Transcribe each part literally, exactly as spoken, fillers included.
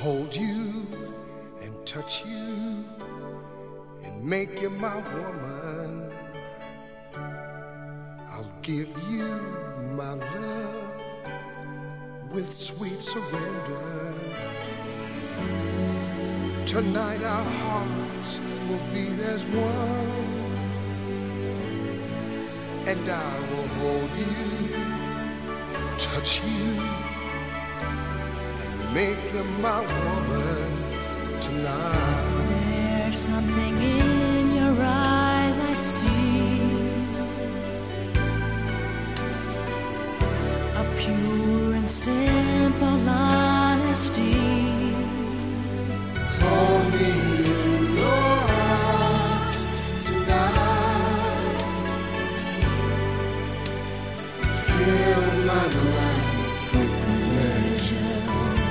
hold you and touch you and make you my woman. I'll give you my love with sweet surrender. Tonight our hearts will beat as one, and I will hold you, touch you, and make you my woman tonight. There's something in your eyes I see, a pure and simple honesty. Hold me in your arms tonight. Fill my life with pleasure.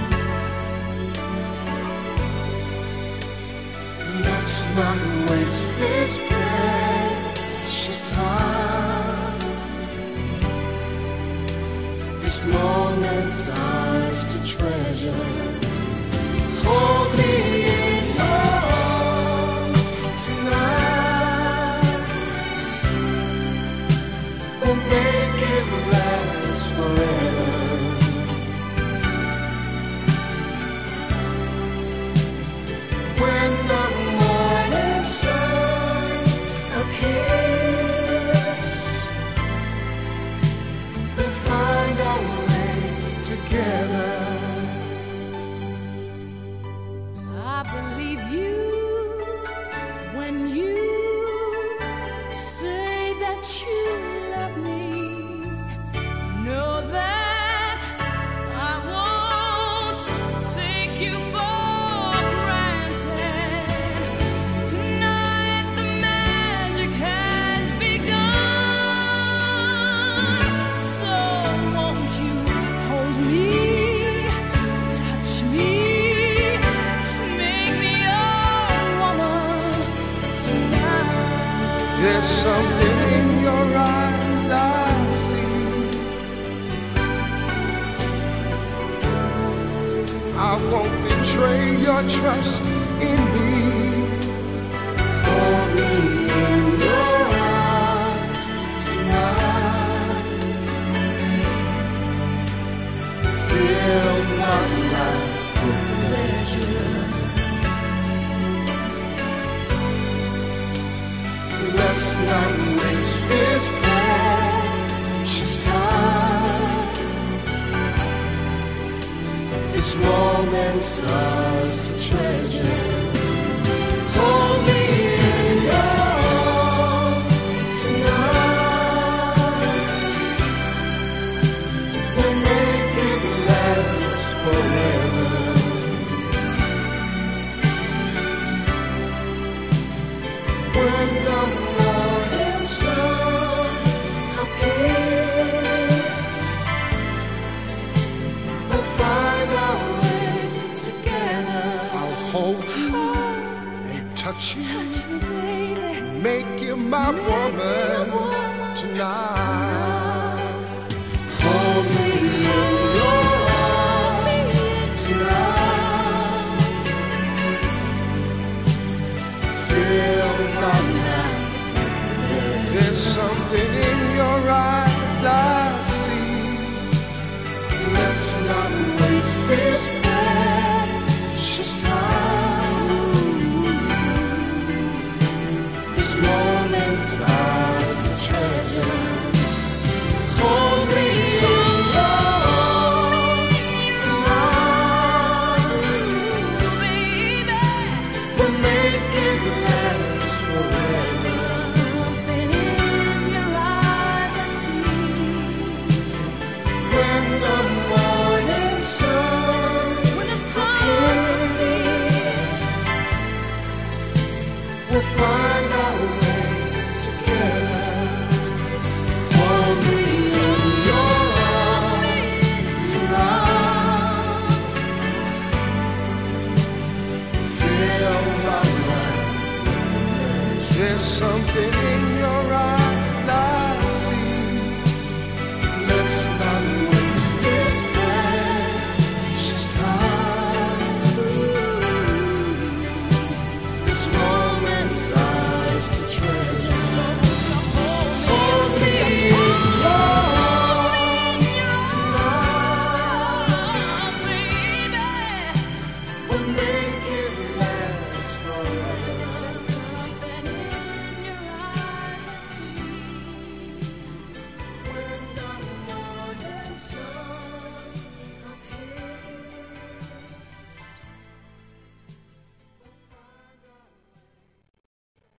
Let's not waste this precious time. This moment's ours to treasure. Hold me in your arms tonight. We'll make it last forever. When the morning sun appears, we'll find our way together. I believe you when you say that you love me. Know that I won't take you for granted. Tonight the magic has begun. So won't you hold me, touch me, there's something in your eyes I see. I won't betray your trust in me. Hold me in your arms tonight. Fill my life with pleasure. Let's not waste this precious time. This moment's ours to treasure.